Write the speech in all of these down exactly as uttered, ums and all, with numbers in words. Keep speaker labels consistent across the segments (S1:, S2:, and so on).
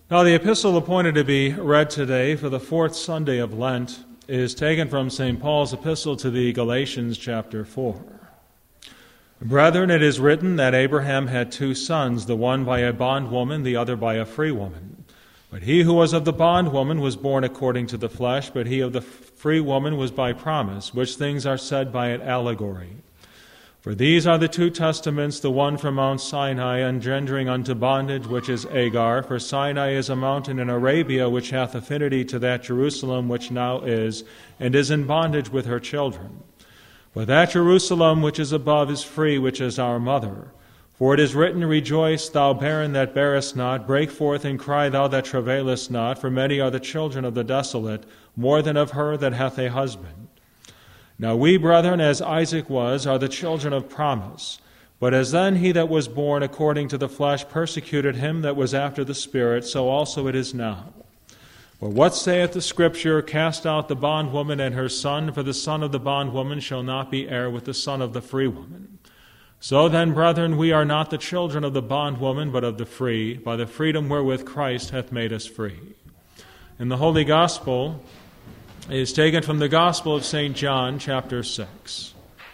S1: Now, the epistle appointed to be read today for the fourth Sunday of Lent is taken from Saint Paul's epistle to the Galatians, chapter four. Brethren, it is written that Abraham had two sons, the one by a bondwoman, the other by a free woman. But he who was of the bondwoman was born according to the flesh, but he of the free woman was by promise, which things are said by an allegory. For these are the two testaments, the one from Mount Sinai, engendering unto bondage, which is Agar. For Sinai is a mountain in Arabia, which hath affinity to that Jerusalem which now is, and is in bondage with her children. But that Jerusalem which is above is free, which is our mother. For it is written, Rejoice, thou barren that bearest not, break forth and cry, thou that travailest not, for many are the children of the desolate, more than of her that hath a husband. Now we, brethren, as Isaac was, are the children of promise. But as then he that was born according to the flesh persecuted him that was after the Spirit, so also it is now. For what saith the Scripture, Cast out the bondwoman and her son, for the son of the bondwoman shall not be heir with the son of the free woman. So then, brethren, we are not the children of the bondwoman, but of the free, by the freedom wherewith Christ hath made us free. And the Holy Gospel is taken from the Gospel of Saint John, chapter six.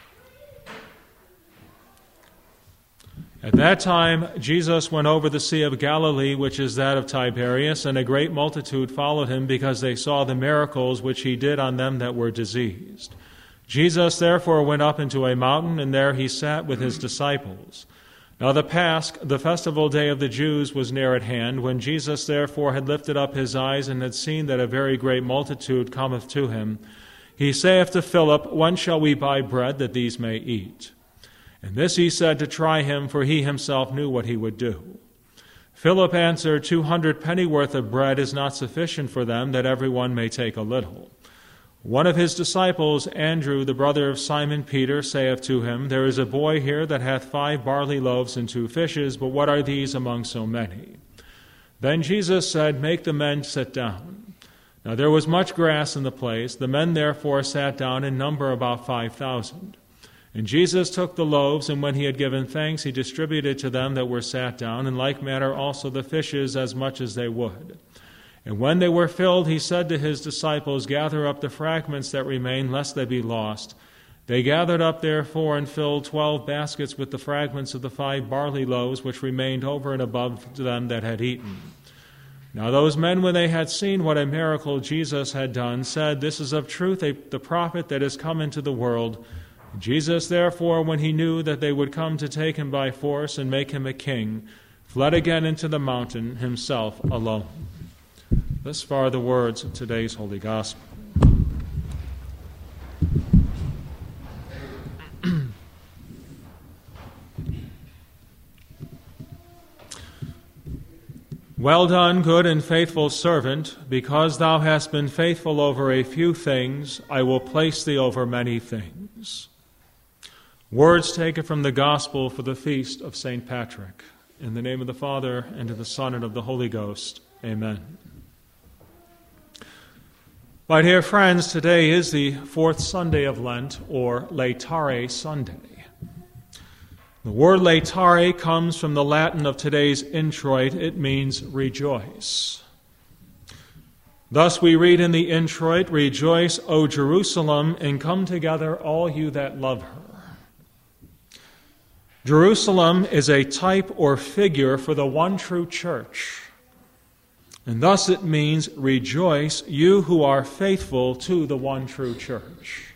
S1: At that time, Jesus went over the Sea of Galilee, which is that of Tiberias, and a great multitude followed him, because they saw the miracles which he did on them that were diseased. Jesus therefore went up into a mountain, and there he sat with his disciples. Now the Pasch, the festival day of the Jews, was near at hand. When Jesus therefore had lifted up his eyes, and had seen that a very great multitude cometh to him, he saith to Philip, When shall we buy bread, that these may eat? And this he said to try him, for he himself knew what he would do. Philip answered, Two hundred pennyworth of bread is not sufficient for them, that every one may take a little. One of his disciples, Andrew, the brother of Simon Peter, saith to him, There is a boy here that hath five barley loaves and two fishes, but what are these among so many? Then Jesus said, Make the men sit down. Now there was much grass in the place. The men therefore sat down, in number about five thousand. And Jesus took the loaves, and when he had given thanks, he distributed to them that were sat down, in like manner also the fishes, as much as they would. And when they were filled, he said to his disciples, Gather up the fragments that remain, lest they be lost. They gathered up therefore and filled twelve baskets with the fragments of the five barley loaves, which remained over and above to them that had eaten. Now those men, when they had seen what a miracle Jesus had done, said, This is of truth a, the prophet that is come into the world. Jesus therefore, when he knew that they would come to take him by force and make him a king, fled again into the mountain, himself alone. Thus far the words of today's Holy Gospel. Well done, good and faithful servant. Because thou hast been faithful over a few things, I will place thee over many things. Words taken from the Gospel for the feast of Saint Patrick. In the name of the Father, and of the Son, and of the Holy Ghost. Amen. My dear friends, today is the fourth Sunday of Lent, or Laetare Sunday. The word laetare comes from the Latin of today's introit. It means rejoice. Thus we read in the introit, Rejoice, O Jerusalem, and come together all you that love her. Jerusalem is a type or figure for the one true church. And thus it means, rejoice, you who are faithful to the one true church.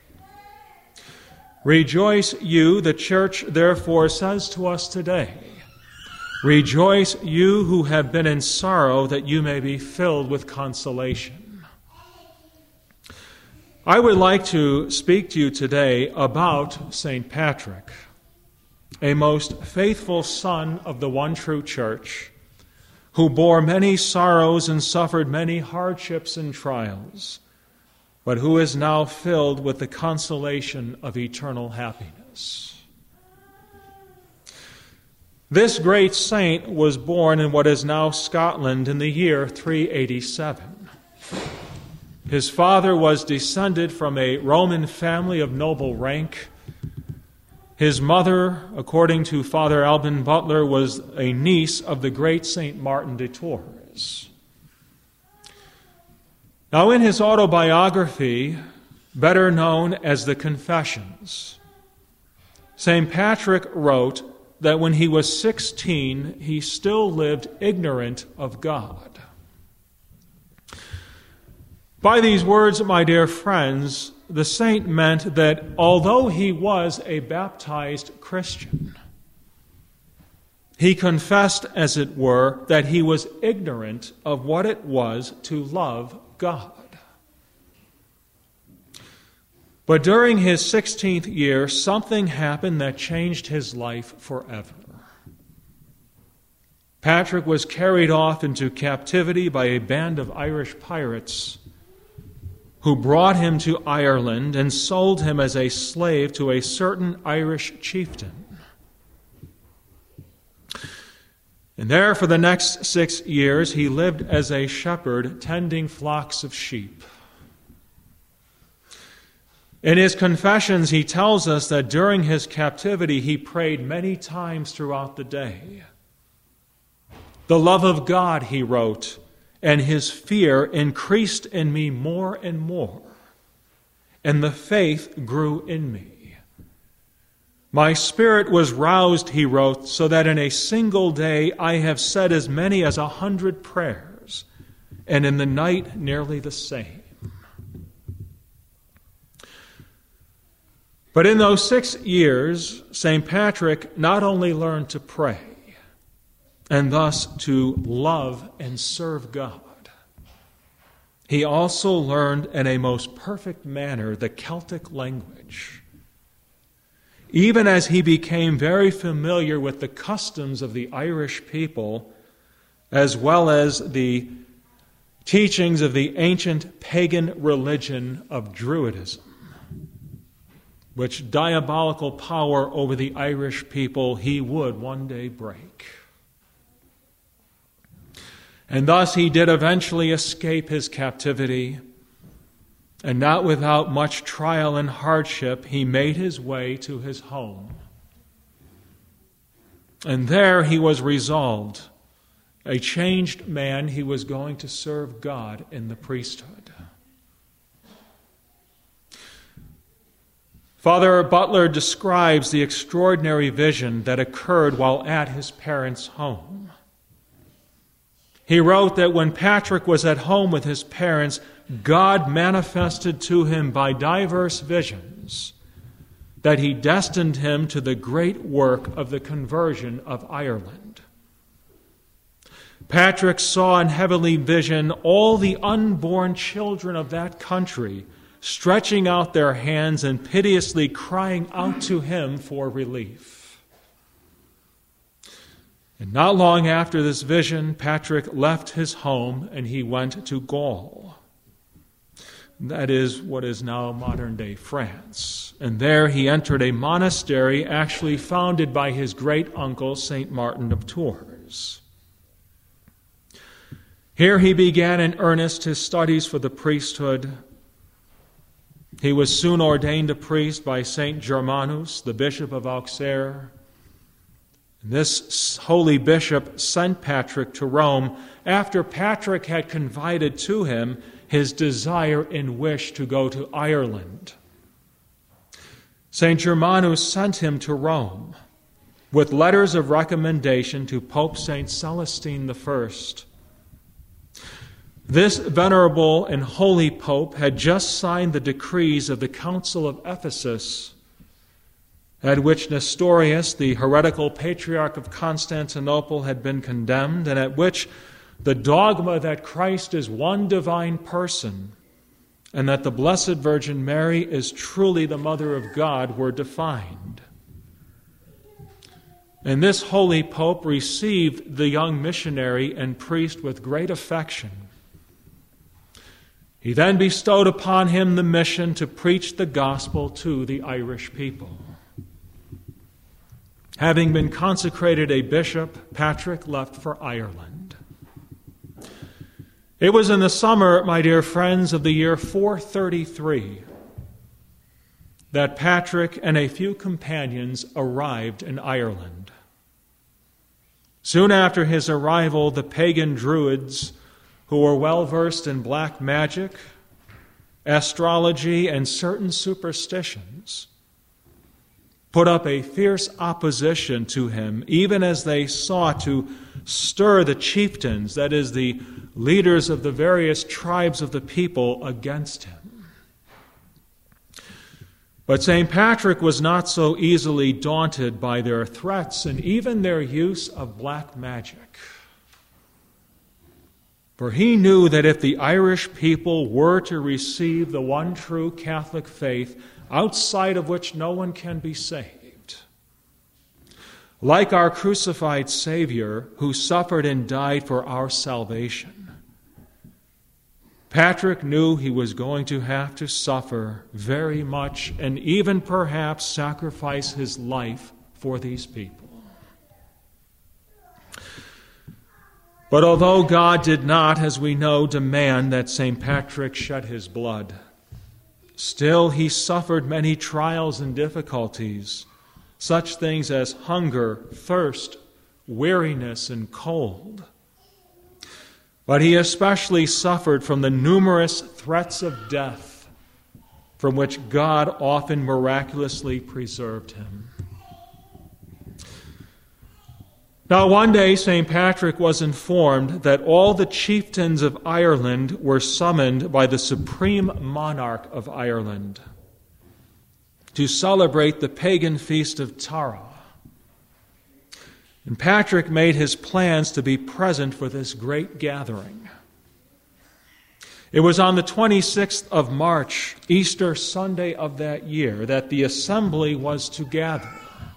S1: Rejoice, you, the church therefore says to us today. Rejoice, you who have been in sorrow, that you may be filled with consolation. I would like to speak to you today about Saint Patrick, a most faithful son of the one true church, who bore many sorrows and suffered many hardships and trials, but who is now filled with the consolation of eternal happiness. This great saint was born in what is now Scotland in the year three eighty-seven. His father was descended from a Roman family of noble rank. His mother, according to Father Alban Butler, was a niece of the great Saint Martin de Tours. Now, in his autobiography, better known as the Confessions, Saint Patrick wrote that when he was sixteen, he still lived ignorant of God. By these words, my dear friends, the saint meant that although he was a baptized Christian, he confessed, as it were, that he was ignorant of what it was to love God. But during his sixteenth year, something happened that changed his life forever. Patrick was carried off into captivity by a band of Irish pirates who brought him to Ireland and sold him as a slave to a certain Irish chieftain. And there, for the next six years, he lived as a shepherd, tending flocks of sheep. In his Confessions, he tells us that during his captivity, he prayed many times throughout the day. The love of God, he wrote, and his fear increased in me more and more, and the faith grew in me. My spirit was roused, he wrote, so that in a single day I have said as many as a hundred prayers, and in the night nearly the same. But in those six years, Saint Patrick not only learned to pray, and thus to love and serve God, he also learned in a most perfect manner the Celtic language. Even as he became very familiar with the customs of the Irish people, as well as the teachings of the ancient pagan religion of Druidism, which diabolical power over the Irish people he would one day break. And thus he did eventually escape his captivity, and not without much trial and hardship, he made his way to his home. And there he was resolved, a changed man, he was going to serve God in the priesthood. Father Butler describes the extraordinary vision that occurred while at his parents' home. He wrote that when Patrick was at home with his parents, God manifested to him by diverse visions that he destined him to the great work of the conversion of Ireland. Patrick saw in heavenly vision all the unborn children of that country stretching out their hands and piteously crying out to him for relief. And not long after this vision, Patrick left his home and he went to Gaul. That is what is now modern-day France. And there he entered a monastery actually founded by his great-uncle, Saint Martin of Tours. Here he began in earnest his studies for the priesthood. He was soon ordained a priest by Saint Germanus, the bishop of Auxerre. This holy bishop sent Patrick to Rome after Patrick had confided to him his desire and wish to go to Ireland. Saint Germanus sent him to Rome with letters of recommendation to Pope Saint Celestine the First. This venerable and holy pope had just signed the decrees of the Council of Ephesus, at which Nestorius, the heretical patriarch of Constantinople, had been condemned, and at which the dogma that Christ is one divine person and that the Blessed Virgin Mary is truly the Mother of God were defined. And this holy pope received the young missionary and priest with great affection. He then bestowed upon him the mission to preach the gospel to the Irish people. Having been consecrated a bishop, Patrick left for Ireland. It was in the summer, my dear friends, of the year four thirty-three that Patrick and a few companions arrived in Ireland. Soon after his arrival, the pagan Druids who were well versed in black magic, astrology, and certain superstitions, put up a fierce opposition to him, even as they sought to stir the chieftains, that is, the leaders of the various tribes of the people, against him. But Saint Patrick was not so easily daunted by their threats and even their use of black magic. For he knew that if the Irish people were to receive the one true Catholic faith, outside of which no one can be saved, like our crucified Savior who suffered and died for our salvation, Patrick knew he was going to have to suffer very much and even perhaps sacrifice his life for these people. But although God did not, as we know, demand that Saint Patrick shed his blood, still he suffered many trials and difficulties, such things as hunger, thirst, weariness, and cold. But he especially suffered from the numerous threats of death from which God often miraculously preserved him. Now, one day, Saint Patrick was informed that all the chieftains of Ireland were summoned by the supreme monarch of Ireland to celebrate the pagan feast of Tara. And Patrick made his plans to be present for this great gathering. It was on the twenty-sixth of March, Easter Sunday of that year, that the assembly was to gather.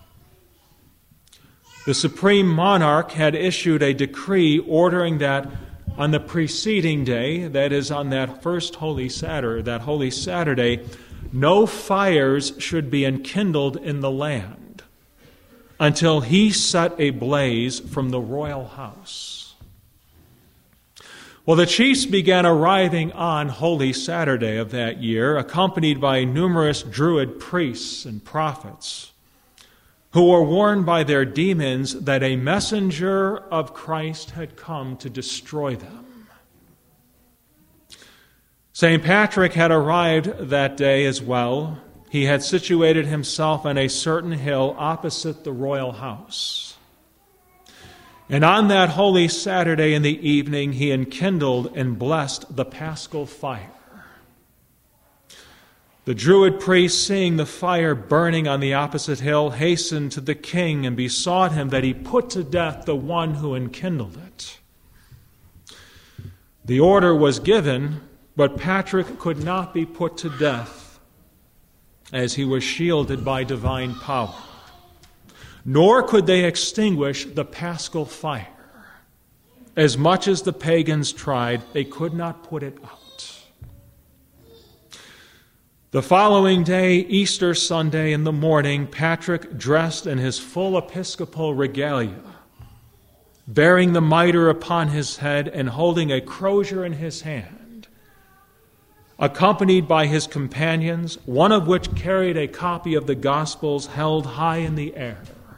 S1: The supreme monarch had issued a decree ordering that on the preceding day, that is on that first Holy Saturday, that Holy Saturday, no fires should be enkindled in the land until he set a blaze from the royal house. Well, the chiefs began arriving on Holy Saturday of that year, accompanied by numerous Druid priests and prophets, who were warned by their demons that a messenger of Christ had come to destroy them. Saint Patrick had arrived that day as well. He had situated himself on a certain hill opposite the royal house. And on that Holy Saturday in the evening, he enkindled and blessed the paschal fire. The Druid priests, seeing the fire burning on the opposite hill, hastened to the king and besought him that he put to death the one who enkindled it. The order was given, but Patrick could not be put to death, as he was shielded by divine power. Nor could they extinguish the paschal fire. As much as the pagans tried, they could not put it out. The following day, Easter Sunday in the morning, Patrick, dressed in his full episcopal regalia, bearing the mitre upon his head and holding a crozier in his hand, accompanied by his companions, one of which carried a copy of the Gospels held high in the air,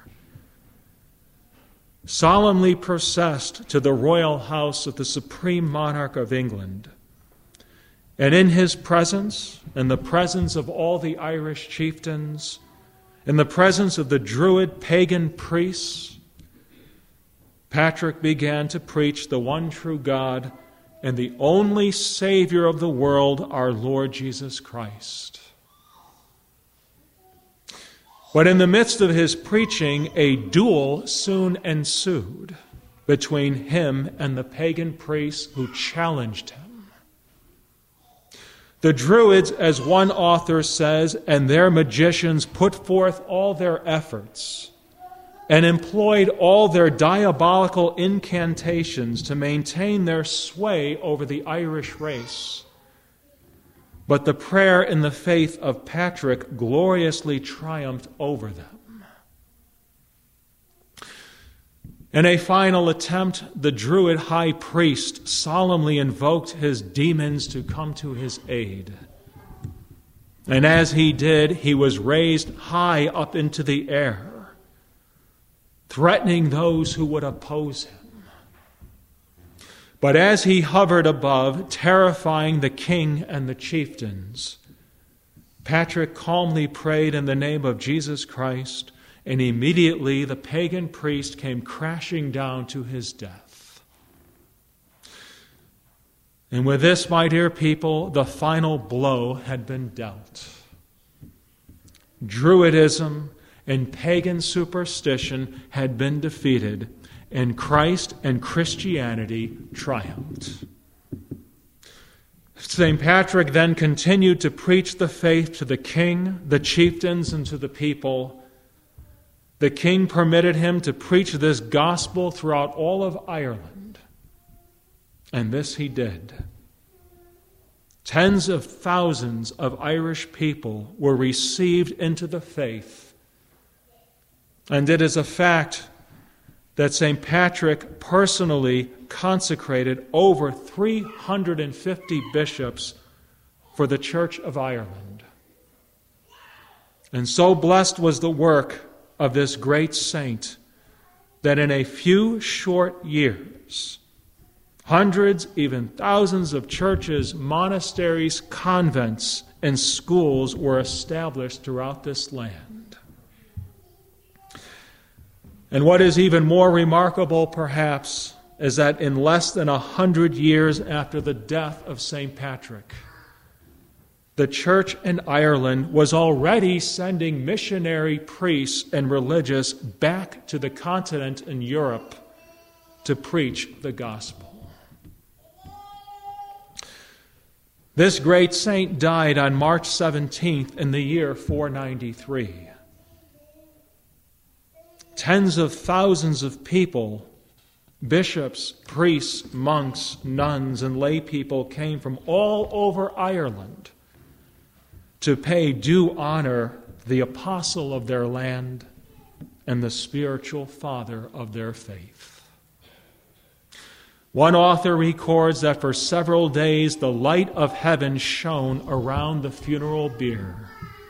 S1: solemnly processed to the royal house of the supreme monarch of England. And in his presence, in the presence of all the Irish chieftains, in the presence of the Druid pagan priests, Patrick began to preach the one true God and the only Savior of the world, our Lord Jesus Christ. But in the midst of his preaching, a duel soon ensued between him and the pagan priests who challenged him. The Druids, as one author says, and their magicians put forth all their efforts and employed all their diabolical incantations to maintain their sway over the Irish race. But the prayer and the faith of Patrick gloriously triumphed over them. In a final attempt, the Druid high priest solemnly invoked his demons to come to his aid. And as he did, he was raised high up into the air, threatening those who would oppose him. But as he hovered above, terrifying the king and the chieftains, Patrick calmly prayed in the name of Jesus Christ, and immediately the pagan priest came crashing down to his death. And with this, my dear people, the final blow had been dealt. Druidism and pagan superstition had been defeated, and Christ and Christianity triumphed. Saint Patrick then continued to preach the faith to the king, the chieftains, and to the people. The king permitted him to preach this gospel throughout all of Ireland, and this he did. Tens of thousands of Irish people were received into the faith, and it is a fact that Saint Patrick personally consecrated over three hundred fifty bishops for the Church of Ireland. And so blessed was the work of this great saint that in a few short years, hundreds, even thousands of churches, monasteries, convents, and schools were established throughout this land. And what is even more remarkable, perhaps, is that in less than a hundred years after the death of Saint Patrick, the church in Ireland was already sending missionary priests and religious back to the continent in Europe to preach the gospel. This great saint died on March seventeenth in the year four ninety-three. Tens of thousands of people, bishops, priests, monks, nuns, and lay people came from all over Ireland to pay due honor to the apostle of their land and the spiritual father of their faith. One author records that for several days the light of heaven shone around the funeral bier.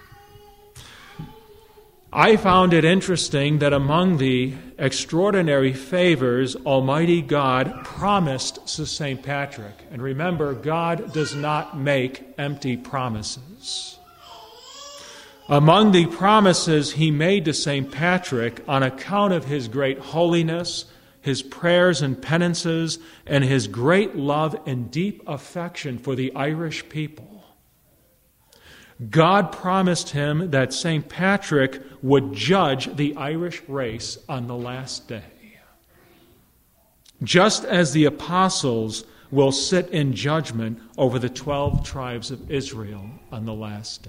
S1: I found it interesting that among the extraordinary favors Almighty God promised to Saint Patrick, and remember, God does not make empty promises. Among the promises he made to Saint Patrick on account of his great holiness, his prayers and penances, and his great love and deep affection for the Irish people, God promised him that Saint Patrick would judge the Irish race on the last day, just as the apostles will sit in judgment over the twelve tribes of Israel on the last day.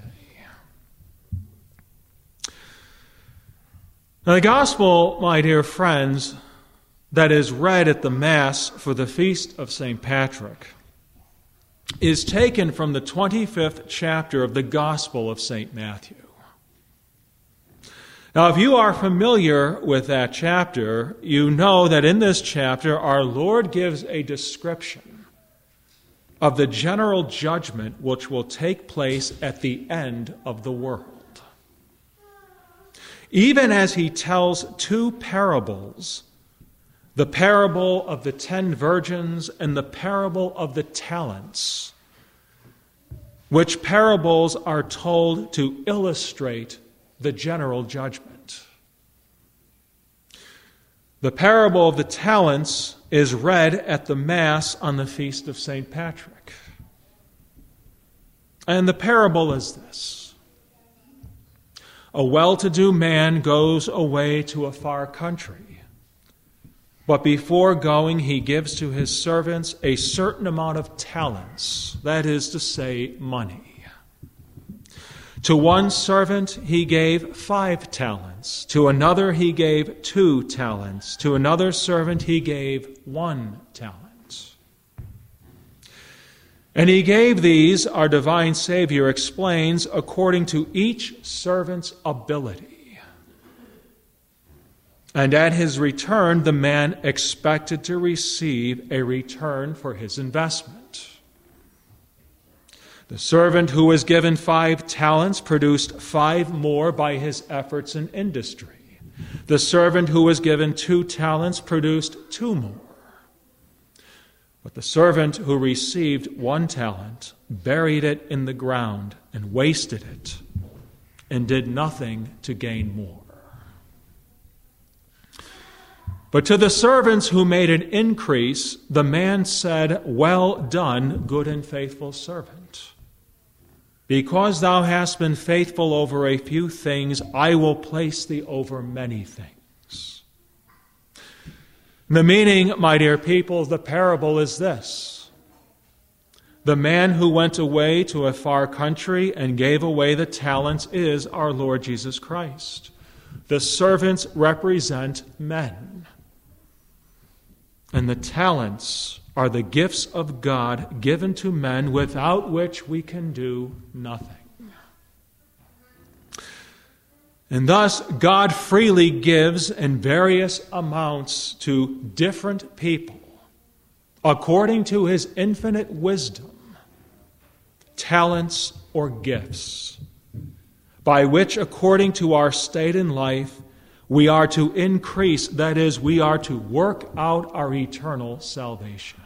S1: Now, the gospel, my dear friends, that is read at the Mass for the feast of Saint Patrick is taken from the twenty-fifth chapter of the Gospel of Saint Matthew. Now, if you are familiar with that chapter, you know that in this chapter our Lord gives a description of the general judgment which will take place at the end of the world. Even as he tells two parables, the parable of the ten virgins and the parable of the talents, which parables are told to illustrate the general judgment. The parable of the talents is read at the Mass on the feast of Saint Patrick. And the parable is this: a well-to-do man goes away to a far country. But before going, he gives to his servants a certain amount of talents, that is to say, money. To one servant he gave five talents. To another he gave two talents. To another servant he gave one talent. And he gave these, our divine Savior explains, according to each servant's ability. And at his return, the man expected to receive a return for his investment. The servant who was given five talents produced five more by his efforts and industry. The servant who was given two talents produced two more. But the servant who received one talent buried it in the ground and wasted it, and did nothing to gain more. But to the servants who made an increase, the man said, Well done, good and faithful servant. Because thou hast been faithful over a few things, I will place thee over many things. The meaning, my dear people, of the parable is this. The man who went away to a far country and gave away the talents is our Lord Jesus Christ. The servants represent men. And the talents are the gifts of God given to men without which we can do nothing. And thus, God freely gives in various amounts to different people, according to his infinite wisdom, talents or gifts, by which, according to our state in life, we are to increase, that is, we are to work out our eternal salvation.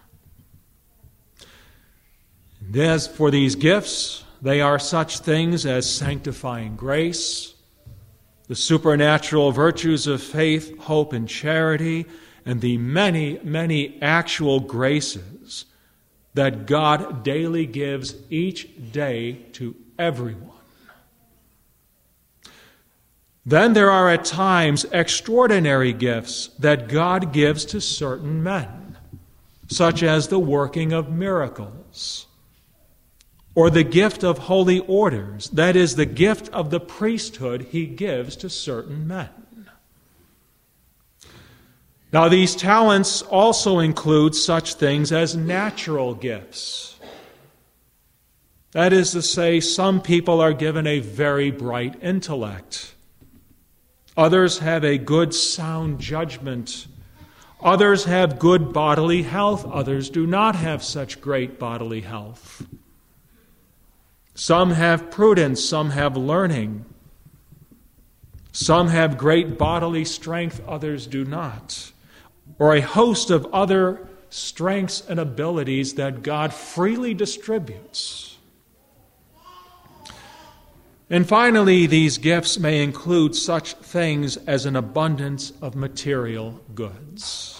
S1: And as for these gifts, they are such things as sanctifying grace, the supernatural virtues of faith, hope, and charity, and the many, many actual graces that God daily gives each day to everyone. Then there are at times extraordinary gifts that God gives to certain men, such as the working of miracles, or the gift of holy orders, that is, the gift of the priesthood he gives to certain men. Now, these talents also include such things as natural gifts. That is to say, some people are given a very bright intellect. Others have a good sound judgment. Others have good bodily health. Others do not have such great bodily health. Some have prudence. Some have learning. Some have great bodily strength. Others do not. Or a host of other strengths and abilities that God freely distributes. And finally, these gifts may include such things as an abundance of material goods.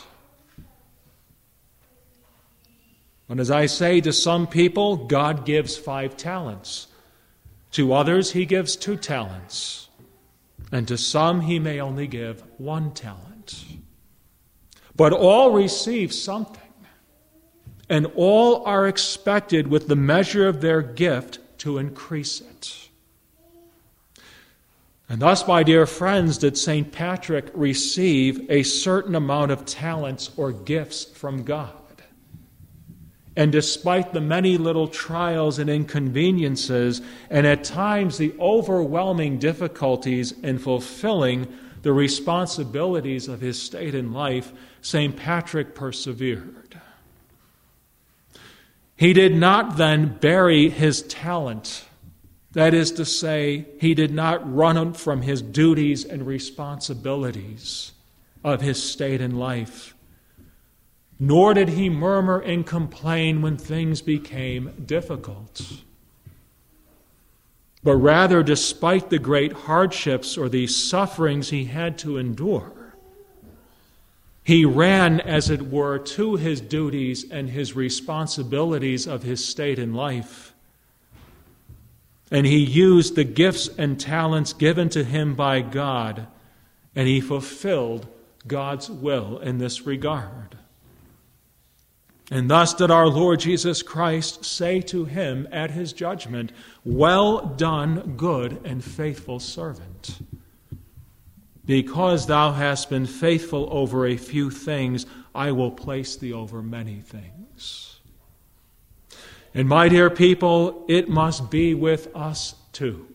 S1: And as I say, to some people, God gives five talents. To others, he gives two talents. And to some, he may only give one talent. But all receive something. And all are expected with the measure of their gift to increase it. And thus, my dear friends, did Saint Patrick receive a certain amount of talents or gifts from God. And despite the many little trials and inconveniences, and at times the overwhelming difficulties in fulfilling the responsibilities of his state in life, Saint Patrick persevered. He did not then bury his talent. That is to say, he did not run from his duties and responsibilities of his state in life. Nor did he murmur and complain when things became difficult. But rather, despite the great hardships or the sufferings he had to endure, he ran, as it were, to his duties and his responsibilities of his state in life. And he used the gifts and talents given to him by God, and he fulfilled God's will in this regard. And thus did our Lord Jesus Christ say to him at his judgment, Well done, good and faithful servant. Because thou hast been faithful over a few things, I will place thee over many things. And my dear people, it must be with us too.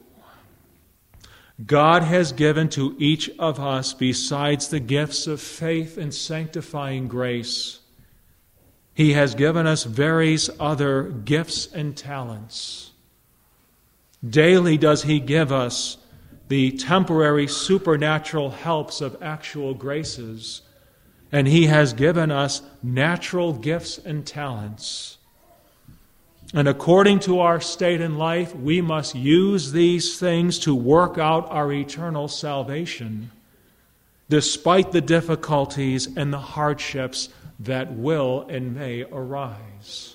S1: God has given to each of us, besides the gifts of faith and sanctifying grace, he has given us various other gifts and talents. Daily does he give us the temporary supernatural helps of actual graces, And He has given us natural gifts and talents. And according to our state in life, we must use these things to work out our eternal salvation, despite the difficulties and the hardships that will and may arise.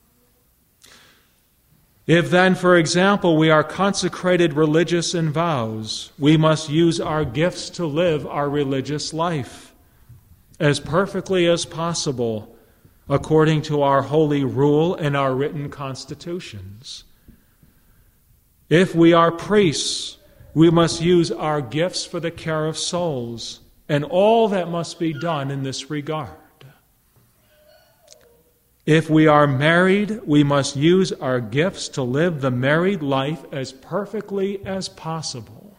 S1: If then, for example, we are consecrated religious in vows, we must use our gifts to live our religious life as perfectly as possible, according to our holy rule and our written constitutions. If we are priests, we must use our gifts for the care of souls, and all that must be done in this regard. If we are married, we must use our gifts to live the married life as perfectly as possible.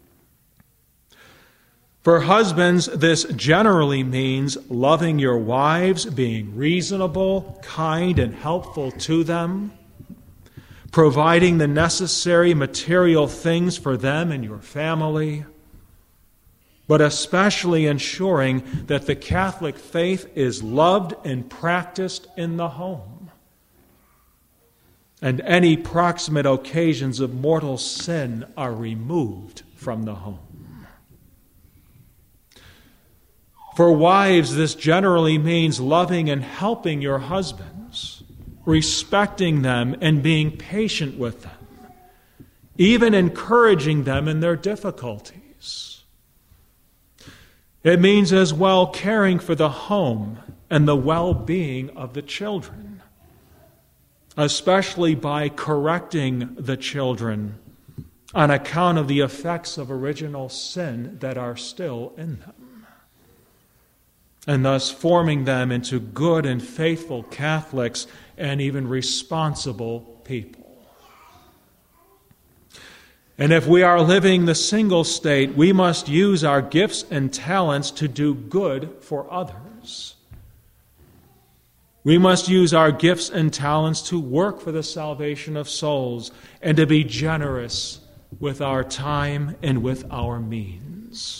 S1: For husbands, this generally means loving your wives, being reasonable, kind, and helpful to them, providing the necessary material things for them and your family, but especially ensuring that the Catholic faith is loved and practiced in the home, and any proximate occasions of mortal sin are removed from the home. For wives, this generally means loving and helping your husbands, respecting them and being patient with them, even encouraging them in their difficulties. It means as well caring for the home and the well-being of the children, especially by correcting the children on account of the effects of original sin that are still in them, and thus forming them into good and faithful Catholics and even responsible people. And if we are living the single state, we must use our gifts and talents to do good for others. We must use our gifts and talents to work for the salvation of souls and to be generous with our time and with our means.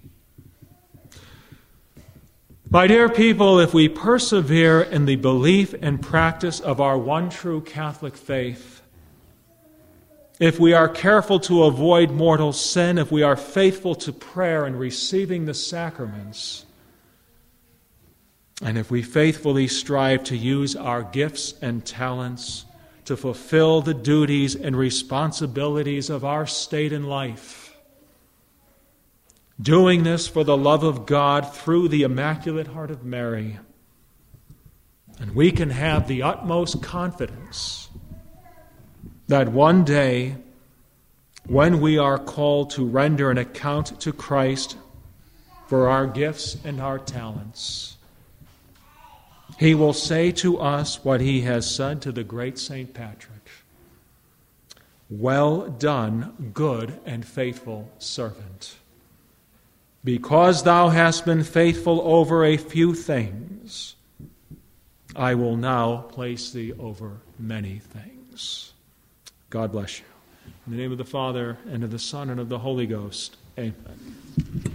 S1: My dear people, if we persevere in the belief and practice of our one true Catholic faith, if we are careful to avoid mortal sin, if we are faithful to prayer and receiving the sacraments, and if we faithfully strive to use our gifts and talents to fulfill the duties and responsibilities of our state in life, doing this for the love of God through the Immaculate Heart of Mary, and we can have the utmost confidence that one day, when we are called to render an account to Christ for our gifts and our talents, He will say to us what He has said to the great Saint Patrick: "Well done, good and faithful servant. Because thou hast been faithful over a few things, I will now place thee over many things." God bless you. In the name of the Father, and of the Son, and of the Holy Ghost. Amen.